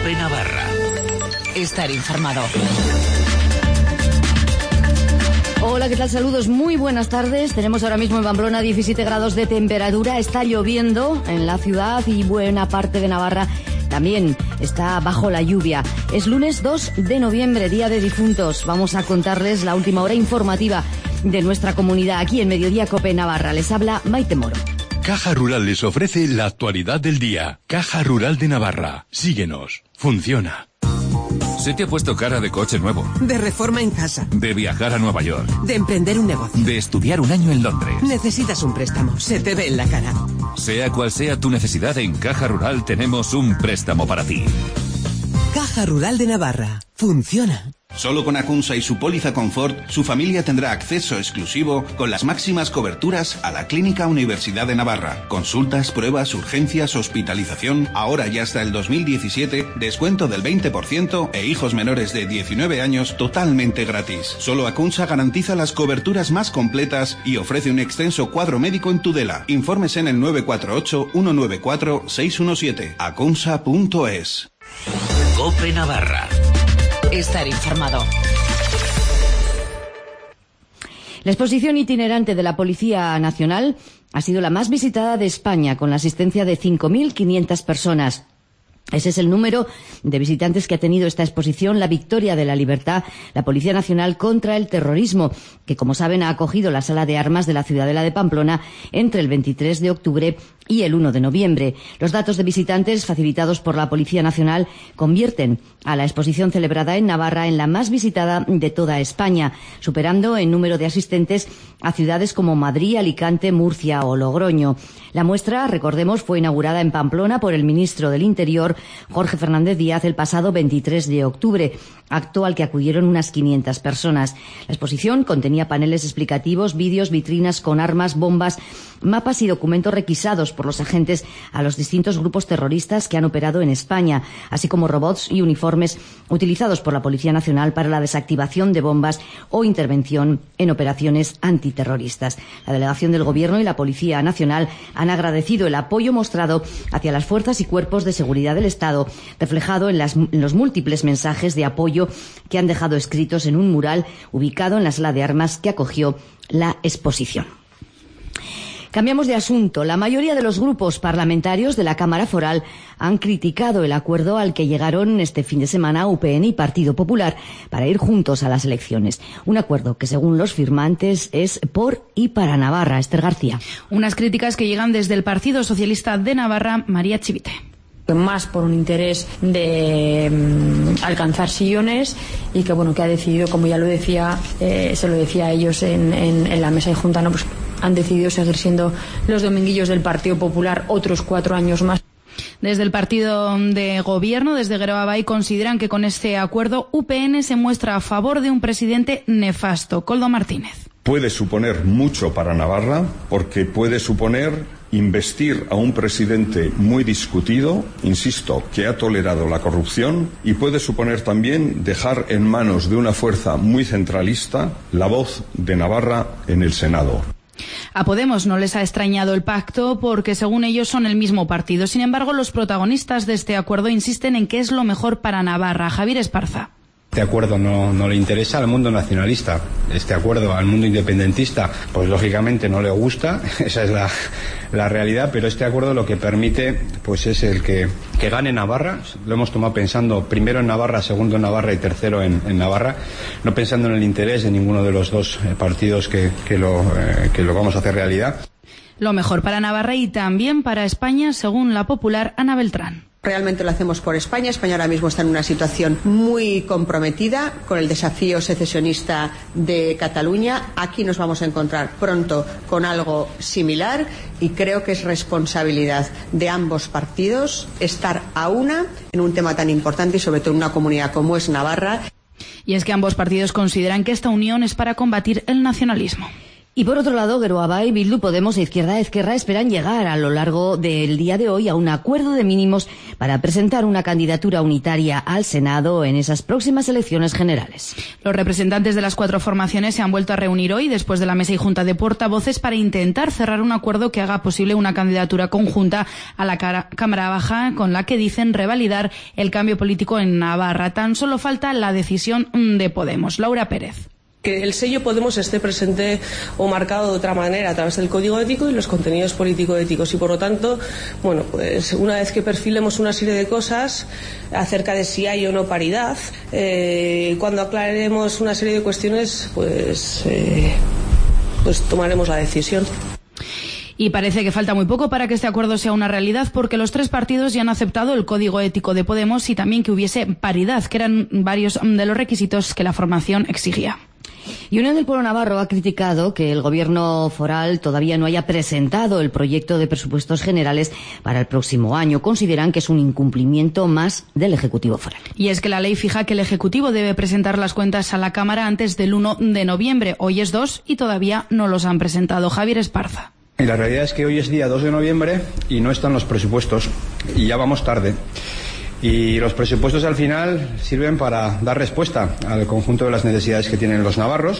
COPE Navarra. Estar informado. Hola, ¿qué tal? Saludos, muy buenas tardes. Tenemos ahora mismo en Pamplona 17 grados de temperatura. Está lloviendo en la ciudad y buena parte de Navarra también está bajo la lluvia. Es lunes 2 de noviembre, Día de Difuntos. Vamos a contarles la última hora informativa de nuestra comunidad aquí en Mediodía COPE Navarra. Les habla Maite Moro. Caja Rural les ofrece la actualidad del día. Caja Rural de Navarra. Síguenos. Funciona. ¿Se te ha puesto cara de coche nuevo? De reforma en casa. De viajar a Nueva York. De emprender un negocio. De estudiar un año en Londres. Necesitas un préstamo. Se te ve en la cara. Sea cual sea tu necesidad, en Caja Rural tenemos un préstamo para ti. Caja Rural de Navarra. Funciona. Solo con Acunsa y su póliza Confort, su familia tendrá acceso exclusivo con las máximas coberturas a la Clínica Universidad de Navarra. Consultas, pruebas, urgencias, hospitalización, ahora y hasta el 2017, descuento del 20% e hijos menores de 19 años totalmente gratis. Solo Acunsa garantiza las coberturas más completas y ofrece un extenso cuadro médico en Tudela. Informes en el 948-194-617. acunsa.es. COPE Navarra. Estar informado. La exposición itinerante de la Policía Nacional ha sido la más visitada de España, con la asistencia de 5.500 personas. Ese es el número de visitantes que ha tenido esta exposición, La Victoria de la Libertad, la Policía Nacional contra el Terrorismo, que, como saben, ha acogido la Sala de Armas de la Ciudadela de Pamplona entre el 23 de octubre y el 1 de noviembre. Los datos de visitantes facilitados por la Policía Nacional convierten a la exposición celebrada en Navarra en la más visitada de toda España, superando en número de asistentes a ciudades como Madrid, Alicante, Murcia o Logroño. La muestra, recordemos, fue inaugurada en Pamplona por el ministro del Interior, Jorge Fernández Díaz, el pasado 23 de octubre, acto al que acudieron unas 500 personas. La exposición contenía paneles explicativos, vídeos, vitrinas con armas, bombas, mapas y documentos requisados por los agentes a los distintos grupos terroristas que han operado en España, así como robots y uniformes utilizados por la Policía Nacional para la desactivación de bombas o intervención en operaciones antiterroristas. La delegación del Gobierno y la Policía Nacional han agradecido el apoyo mostrado hacia las fuerzas y cuerpos de seguridad del Estado, reflejado en los múltiples mensajes de apoyo que han dejado escritos en un mural ubicado en la Sala de Armas que acogió la exposición. Cambiamos de asunto. La mayoría de los grupos parlamentarios de la Cámara Foral han criticado el acuerdo al que llegaron este fin de semana UPN y Partido Popular para ir juntos a las elecciones. Un acuerdo que, según los firmantes, es por y para Navarra. Esther García. Unas críticas que llegan desde el Partido Socialista de Navarra, María Chivite. Más por un interés de alcanzar sillones y que bueno, que ha decidido, como ya lo decía, se lo decía a ellos en la mesa de junta, ¿no? Pues han decidido seguir siendo los dominguillos del Partido Popular otros 4 años más. Desde el partido de gobierno, desde Geroa-Bai, consideran que con este acuerdo UPN se muestra a favor de un presidente nefasto. Koldo Martínez. Puede suponer mucho para Navarra porque puede suponer investir a un presidente muy discutido, insisto, que ha tolerado la corrupción, y puede suponer también dejar en manos de una fuerza muy centralista la voz de Navarra en el Senado. A Podemos no les ha extrañado el pacto porque, según ellos, son el mismo partido. Sin embargo, los protagonistas de este acuerdo insisten en que es lo mejor para Navarra. Javier Esparza. Este acuerdo no le interesa al mundo nacionalista. Este acuerdo al mundo independentista, pues lógicamente no le gusta, esa es la realidad, pero este acuerdo lo que permite pues es el que gane Navarra. Lo hemos tomado pensando primero en Navarra, segundo en Navarra y tercero en Navarra, no pensando en el interés de ninguno de los dos partidos que lo vamos a hacer realidad. Lo mejor para Navarra y también para España, según la popular Ana Beltrán. Realmente lo hacemos por España. España ahora mismo está en una situación muy comprometida con el desafío secesionista de Cataluña. Aquí nos vamos a encontrar pronto con algo similar y creo que es responsabilidad de ambos partidos estar a una en un tema tan importante y sobre todo en una comunidad como es Navarra. Y es que ambos partidos consideran que esta unión es para combatir el nacionalismo. Y por otro lado, Geroa Bai, Bildu, Podemos e Izquierda Ezkerra esperan llegar a lo largo del día de hoy a un acuerdo de mínimos para presentar una candidatura unitaria al Senado en esas próximas elecciones generales. Los representantes de las 4 formaciones se han vuelto a reunir hoy después de la mesa y junta de portavoces para intentar cerrar un acuerdo que haga posible una candidatura conjunta a la Cámara Baja, con la que dicen revalidar el cambio político en Navarra. Tan solo falta la decisión de Podemos. Laura Pérez. Que el sello Podemos esté presente o marcado de otra manera a través del código ético y los contenidos político-éticos, y por lo tanto, bueno, pues una vez que perfilemos una serie de cosas acerca de si hay o no paridad, cuando aclaremos una serie de cuestiones, pues tomaremos la decisión. Y parece que falta muy poco para que este acuerdo sea una realidad, porque los 3 partidos ya han aceptado el código ético de Podemos y también que hubiese paridad, que eran varios de los requisitos que la formación exigía. Y Unión del Pueblo Navarro ha criticado que el gobierno foral todavía no haya presentado el proyecto de presupuestos generales para el próximo año. Consideran que es un incumplimiento más del Ejecutivo foral. Y es que la ley fija que el Ejecutivo debe presentar las cuentas a la Cámara antes del 1 de noviembre. Hoy es 2 y todavía no los han presentado. Javier Esparza. Y la realidad es que hoy es día 2 de noviembre y no están los presupuestos y ya vamos tarde. Y los presupuestos al final sirven para dar respuesta al conjunto de las necesidades que tienen los navarros.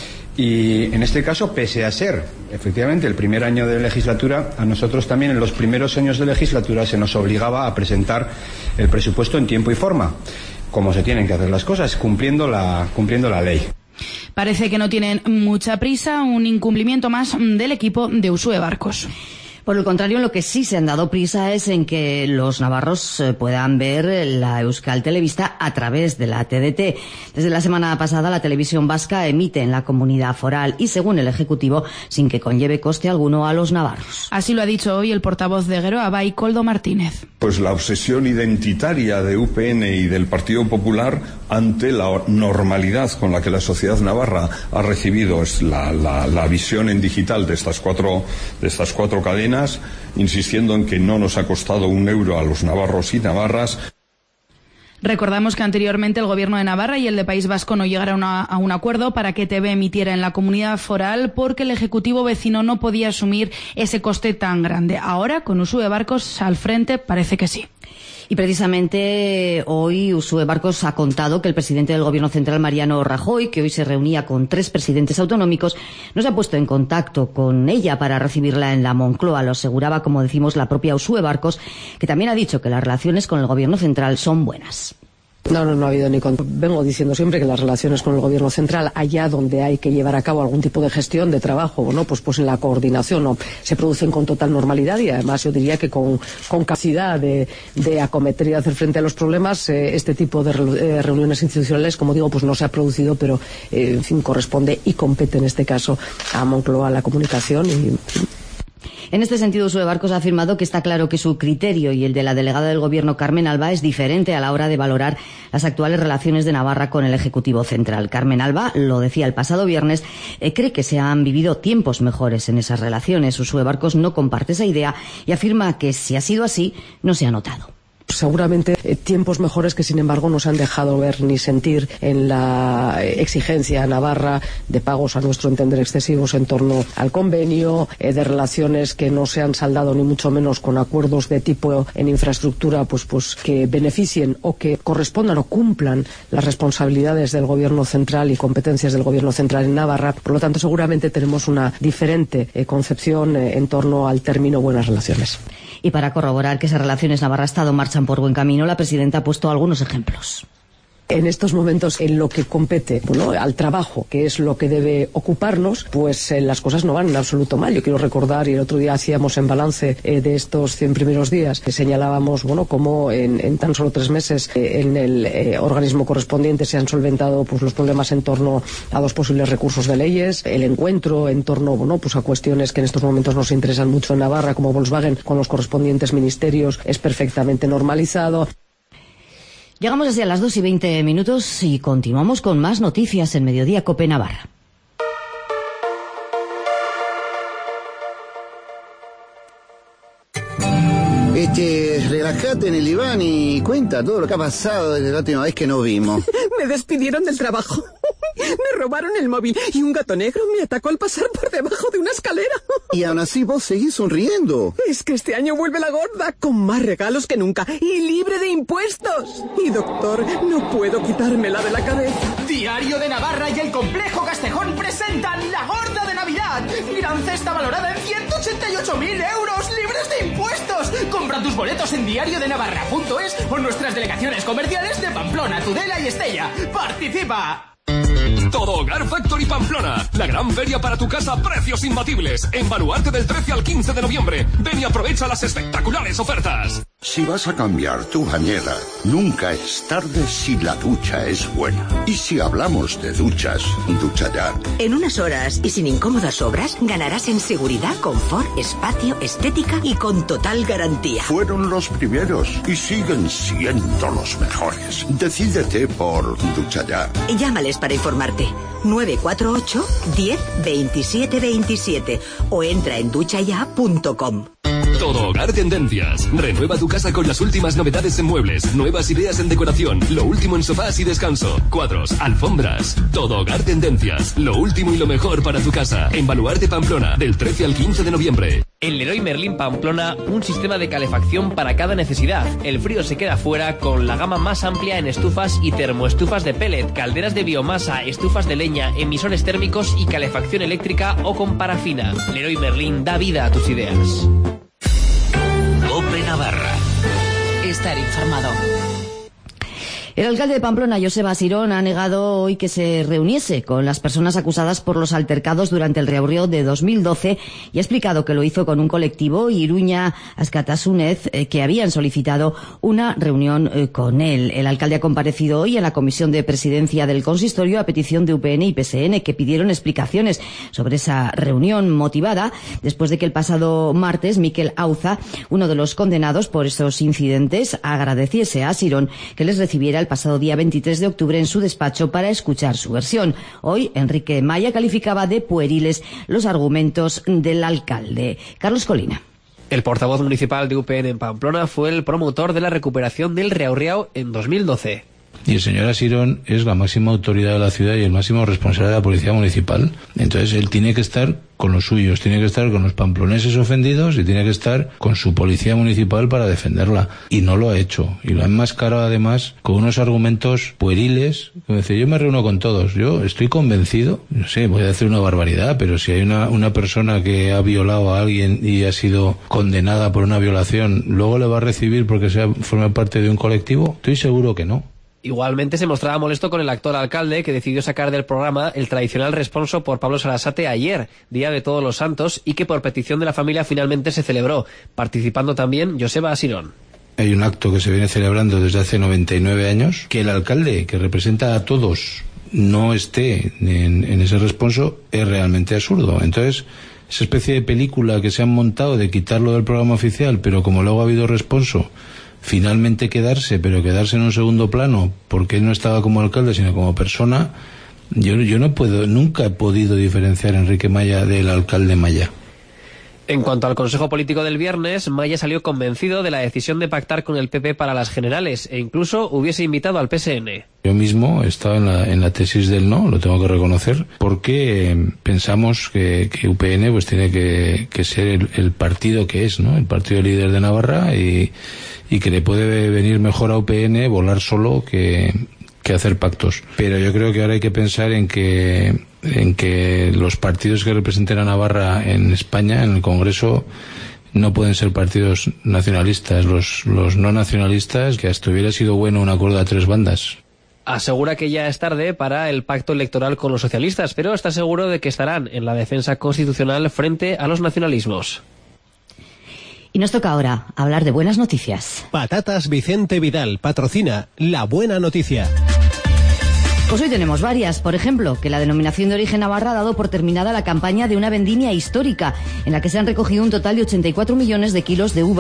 Y en este caso, pese a ser efectivamente el primer año de legislatura, a nosotros también en los primeros años de legislatura se nos obligaba a presentar el presupuesto en tiempo y forma, como se tienen que hacer las cosas, cumpliendo la ley. Parece que no tienen mucha prisa, un incumplimiento más del equipo de Uxue Barkos. Por el contrario, en lo que sí se han dado prisa es en que los navarros puedan ver la Euskal Telebista a través de la TDT. Desde la semana pasada, la televisión vasca emite en la comunidad foral y, según el Ejecutivo, sin que conlleve coste alguno a los navarros. Así lo ha dicho hoy el portavoz de Geroa Bai, Koldo Martínez. Pues la obsesión identitaria de UPN y del Partido Popular ante la normalidad con la que la sociedad navarra ha recibido la visión en digital de estas cuatro cadenas, insistiendo en que no nos ha costado un euro a los navarros y navarras. Recordamos que anteriormente el Gobierno de Navarra y el de País Vasco no llegaron a un acuerdo para que TV emitiera en la comunidad foral porque el Ejecutivo vecino no podía asumir ese coste tan grande. Ahora, con Uxue Barkos al frente, parece que sí. Y precisamente hoy Uxue Barkos ha contado que el presidente del Gobierno Central, Mariano Rajoy, que hoy se reunía con 3 presidentes autonómicos, no se ha puesto en contacto con ella para recibirla en la Moncloa. Lo aseguraba, como decimos, la propia Uxue Barkos, que también ha dicho que las relaciones con el Gobierno Central son buenas. No ha habido ni vengo diciendo siempre que las relaciones con el Gobierno Central, allá donde hay que llevar a cabo algún tipo de gestión de trabajo, ¿no? Pues en la coordinación, ¿no? Se producen con total normalidad y además yo diría que con capacidad de acometer y de hacer frente a los problemas. Este tipo de reuniones institucionales, como digo, pues no se ha producido, pero en fin, corresponde y compete en este caso a Moncloa la comunicación y... En este sentido, Uxue Barkos ha afirmado que está claro que su criterio y el de la delegada del Gobierno, Carmen Alba, es diferente a la hora de valorar las actuales relaciones de Navarra con el Ejecutivo Central. Carmen Alba, lo decía el pasado viernes, cree que se han vivido tiempos mejores en esas relaciones. Uxue Barkos no comparte esa idea y afirma que si ha sido así, no se ha notado. Seguramente tiempos mejores que, sin embargo, no se han dejado ver ni sentir en la exigencia a Navarra de pagos, a nuestro entender, excesivos en torno al convenio, de relaciones que no se han saldado ni mucho menos con acuerdos de tipo en infraestructura pues que beneficien o que correspondan o cumplan las responsabilidades del Gobierno Central y competencias del Gobierno Central en Navarra. Por lo tanto, seguramente tenemos una diferente concepción en torno al término buenas relaciones. Y para corroborar que esas relaciones Navarra-Estado marchan por buen camino, la presidenta ha puesto algunos ejemplos. En estos momentos, en lo que compete al trabajo, que es lo que debe ocuparnos, pues las cosas no van en absoluto mal. Yo quiero recordar, y el otro día hacíamos en balance de estos 100 primeros días, que señalábamos cómo en tan solo 3 meses en el organismo correspondiente se han solventado pues los problemas en torno a 2 posibles recursos de leyes, el encuentro en torno a cuestiones que en estos momentos nos interesan mucho en Navarra, como Volkswagen, con los correspondientes ministerios, es perfectamente normalizado. Llegamos así a las 2:20 y continuamos con más noticias en Mediodía Cope Navarra. Relájate en el diván y cuenta todo lo que ha pasado desde la última vez que nos vimos. Me despidieron del trabajo. Me robaron el móvil y un gato negro me atacó al pasar por debajo de una escalera. Y aún así vos seguís sonriendo. Es que este año vuelve la gorda, con más regalos que nunca y libre de impuestos. Y doctor, no puedo quitármela de la cabeza. Diario de Navarra y el Complejo Castejón presentan la gorda de Navidad. Gran cesta valorada en 188.000 euros libres de impuestos. Compra tus boletos en diariodenavarra.es o en nuestras delegaciones comerciales de Pamplona, Tudela y Estella. ¡Participa! Todo Hogar Factory Pamplona, la gran feria para tu casa a precios imbatibles. En Baluarte del 13 al 15 de noviembre. Ven y aprovecha las espectaculares ofertas. Si vas a cambiar tu bañera, nunca es tarde si la ducha es buena. Y si hablamos de duchas, Ducha Ya. En unas horas y sin incómodas obras, ganarás en seguridad, confort, espacio, estética y con total garantía. Fueron los primeros y siguen siendo los mejores. Decídete por Ducha Ya. Llámales para informarte. 948 10 27 27 o entra en duchaya.com. Todo Hogar Tendencias. Renueva tu casa con las últimas novedades en muebles, nuevas ideas en decoración, lo último en sofás y descanso, cuadros, alfombras. Todo Hogar Tendencias. Lo último y lo mejor para tu casa. En Baluarte Pamplona, del 13 al 15 de noviembre. En Leroy Merlin Pamplona, un sistema de calefacción para cada necesidad. El frío se queda fuera con la gama más amplia en estufas y termoestufas de pellet, calderas de biomasa, estufas de leña, emisores térmicos y calefacción eléctrica o con parafina. Leroy Merlin da vida a tus ideas. COPE Navarra. Estar informado. El alcalde de Pamplona, Joseba Asirón, ha negado hoy que se reuniese con las personas acusadas por los altercados durante el Riaurreo de 2012 y ha explicado que lo hizo con un colectivo, Iruña Askatasunez, que habían solicitado una reunión con él. El alcalde ha comparecido hoy en la Comisión de Presidencia del Consistorio a petición de UPN y PSN, que pidieron explicaciones sobre esa reunión motivada después de que el pasado martes Miquel Auza, uno de los condenados por estos incidentes, agradeciese a Asirón que les recibiera el pasado día 23 de octubre en su despacho para escuchar su versión. Hoy, Enrique Maya calificaba de pueriles los argumentos del alcalde. Carlos Colina. El portavoz municipal de UPN en Pamplona fue el promotor de la recuperación del Riaurreo en 2012. Y el señor Asirón es la máxima autoridad de la ciudad y el máximo responsable de la policía municipal. Entonces él tiene que estar con los suyos, tiene que estar con los pamploneses ofendidos y tiene que estar con su policía municipal para defenderla. Y no lo ha hecho. Y lo ha enmascarado además con unos argumentos pueriles. Como dice, yo me reúno con todos. Yo estoy convencido, no sé, voy a decir una barbaridad, pero si hay una persona que ha violado a alguien y ha sido condenada por una violación, ¿luego le va a recibir porque forma parte de un colectivo? Estoy seguro que no. Igualmente se mostraba molesto con el actual alcalde, que decidió sacar del programa el tradicional responso por Pablo Sarasate ayer, Día de Todos los Santos, y que por petición de la familia finalmente se celebró, participando también Joseba Asirón. Hay un acto que se viene celebrando desde hace 99 años, que el alcalde, que representa a todos, no esté en ese responso, es realmente absurdo. Entonces, esa especie de película que se han montado de quitarlo del programa oficial, pero como luego ha habido responso, finalmente quedarse, pero quedarse en un segundo plano, porque él no estaba como alcalde, sino como persona, yo nunca he podido diferenciar a Enrique Maya del alcalde Maya. En cuanto al Consejo Político del viernes, Maya salió convencido de la decisión de pactar con el PP para las generales e incluso hubiese invitado al PSN. Yo mismo he estado en la tesis del no, lo tengo que reconocer, porque pensamos que UPN pues tiene que ser el partido que es, ¿no? El partido líder de Navarra y que le puede venir mejor a UPN volar solo que hacer pactos. Pero yo creo que ahora hay que pensar en que los partidos que representen a Navarra en España, en el Congreso, no pueden ser partidos nacionalistas. Los no nacionalistas, que hasta hubiera sido bueno un acuerdo a tres bandas. Asegura que ya es tarde para el pacto electoral con los socialistas, pero está seguro de que estarán en la defensa constitucional frente a los nacionalismos. Y nos toca ahora hablar de buenas noticias. Patatas Vicente Vidal patrocina La Buena Noticia. Pues hoy tenemos varias. Por ejemplo, que la Denominación de Origen Navarra ha dado por terminada la campaña de una vendimia histórica, en la que se han recogido un total de 84 millones de kilos de uva.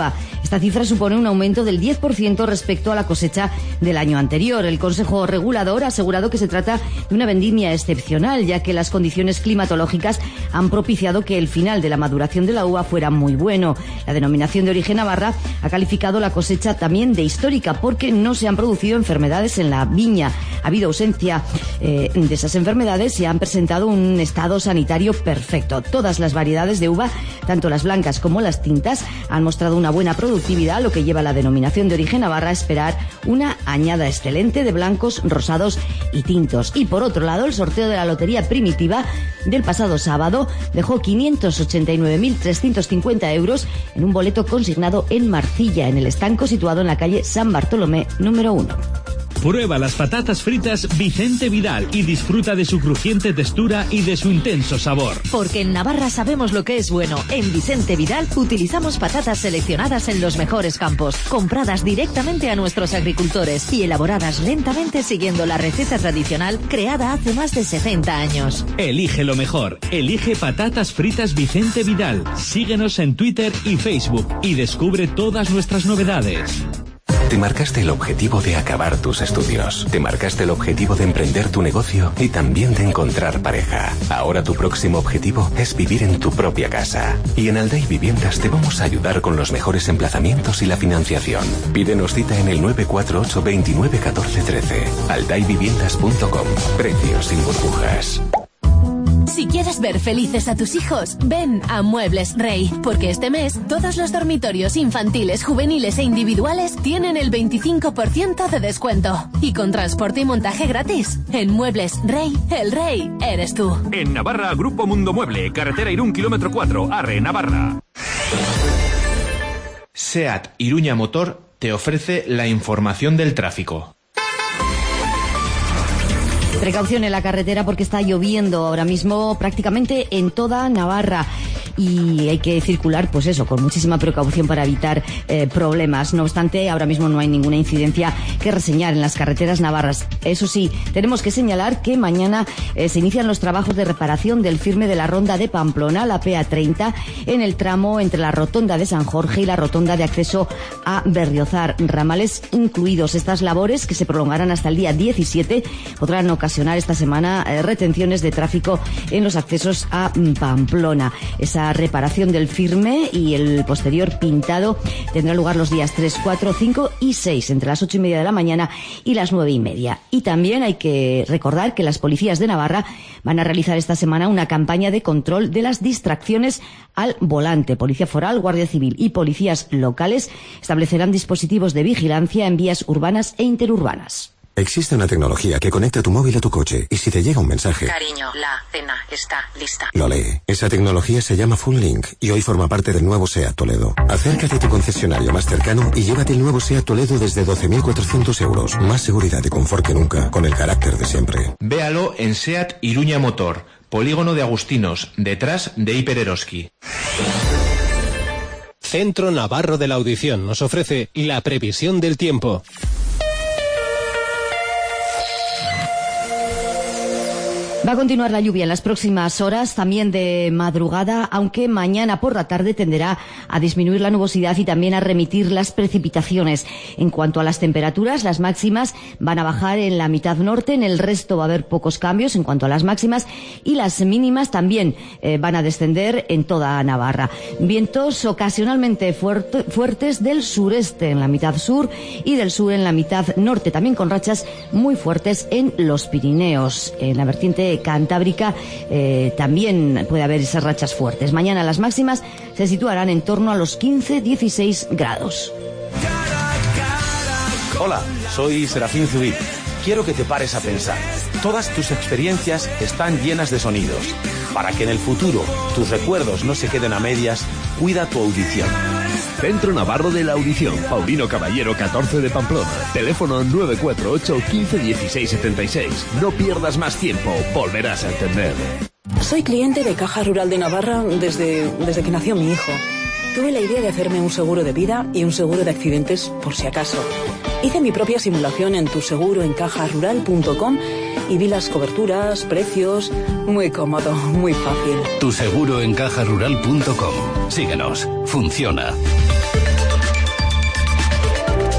Esta cifra supone un aumento del 10% respecto a la cosecha del año anterior. El Consejo Regulador ha asegurado que se trata de una vendimia excepcional, ya que las condiciones climatológicas han propiciado que el final de la maduración de la uva fuera muy bueno. La denominación de origen Navarra ha calificado la cosecha también de histórica porque no se han producido enfermedades en la viña. Ha habido ausencia de esas enfermedades y han presentado un estado sanitario perfecto. Todas las variedades de uva, tanto las blancas como las tintas, han mostrado una buena productividad, lo que lleva a la denominación de origen Navarra a esperar una añada excelente de blancos, rosados y tintos. Y por otro lado, el sorteo de la Lotería Primitiva del pasado sábado dejó 589.350 euros en un boleto consignado en Marcilla, en el estanco situado en la calle San Bartolomé número 1. Prueba las patatas fritas Vicente Vidal y disfruta de su crujiente textura y de su intenso sabor. Porque en Navarra sabemos lo que es bueno. En Vicente Vidal utilizamos patatas seleccionadas en los mejores campos, compradas directamente a nuestros agricultores y elaboradas lentamente siguiendo la receta tradicional creada hace más de 70 años. Elige lo mejor. Elige patatas fritas Vicente Vidal. Síguenos en Twitter y Facebook y descubre todas nuestras novedades. Te marcaste el objetivo de acabar tus estudios. Te marcaste el objetivo de emprender tu negocio y también de encontrar pareja. Ahora tu próximo objetivo es vivir en tu propia casa. Y en Aldai Viviendas te vamos a ayudar con los mejores emplazamientos y la financiación. Pídenos cita en el 948 29 14 13. aldaiviviendas.com. Precios sin burbujas. Si quieres ver felices a tus hijos, ven a Muebles Rey, porque este mes todos los dormitorios infantiles, juveniles e individuales tienen el 25% de descuento. Y con transporte y montaje gratis. En Muebles Rey, el rey eres tú. En Navarra, Grupo Mundo Mueble, carretera Irún, kilómetro 4, Arre, Navarra. SEAT Iruña Motor te ofrece la información del tráfico. Precaución en la carretera porque está lloviendo ahora mismo prácticamente en toda Navarra y hay que circular, pues eso, con muchísima precaución para evitar problemas. No obstante, ahora mismo no hay ninguna incidencia que reseñar en las carreteras navarras. Eso sí, tenemos que señalar que mañana se inician los trabajos de reparación del firme de la ronda de Pamplona, la PA30, en el tramo entre la rotonda de San Jorge y la rotonda de acceso a Berriozar, ramales incluidos. Estas labores, que se prolongarán hasta el día 17, podrán ocasionar esta semana retenciones de tráfico en los accesos a Pamplona. Esa reparación del firme y el posterior pintado tendrá lugar los días 3, 4, 5 y 6, entre las 8:30 de la mañana y las 9:30. Y también hay que recordar que las policías de Navarra van a realizar esta semana una campaña de control de las distracciones al volante. Policía Foral, Guardia Civil y policías locales establecerán dispositivos de vigilancia en vías urbanas e interurbanas. Existe una tecnología que conecta tu móvil a tu coche y si te llega un mensaje... Cariño, la cena está lista. Lo lee. Esa tecnología se llama Full Link y hoy forma parte del nuevo SEAT Toledo. Acércate a tu concesionario más cercano y llévate el nuevo SEAT Toledo desde 12.400 euros. Más seguridad y confort que nunca, con el carácter de siempre. Véalo en SEAT Iruña Motor, Polígono de Agustinos, detrás de Hiper Eroski. Centro Navarro de la Audición nos ofrece la previsión del tiempo. Va a continuar la lluvia en las próximas horas, también de madrugada, aunque mañana por la tarde tenderá a disminuir la nubosidad y también a remitir las precipitaciones. En cuanto a las temperaturas, las máximas van a bajar en la mitad norte, en el resto va a haber pocos cambios en cuanto a las máximas y las mínimas también van a descender en toda Navarra. Vientos ocasionalmente fuertes del sureste en la mitad sur y del sur en la mitad norte, también con rachas muy fuertes en los Pirineos. En la vertiente cantábrica también puede haber esas rachas fuertes. Mañana las máximas se situarán en torno a los 15-16 grados. Hola, soy Serafín Zubí. Quiero que te pares a pensar. Todas tus experiencias están llenas de sonidos. Para que en el futuro tus recuerdos no se queden a medias, cuida tu audición. Centro Navarro de la Audición, Paulino Caballero 14 de Pamplona. Teléfono 948 15 16 76. No pierdas más tiempo, volverás a entender. Soy cliente de Caja Rural de Navarra desde que nació mi hijo. Tuve la idea de hacerme un seguro de vida y un seguro de accidentes por si acaso. Hice mi propia simulación en TuSeguro en cajarural.com y vi las coberturas, precios... Muy cómodo, muy fácil. Tu seguro en cajarural.com. Síguenos. Funciona.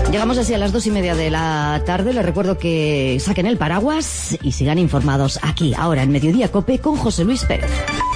Llegamos así a las 2:30 de la tarde. Les recuerdo que saquen el paraguas y sigan informados aquí, ahora en Mediodía COPE con José Luis Pérez.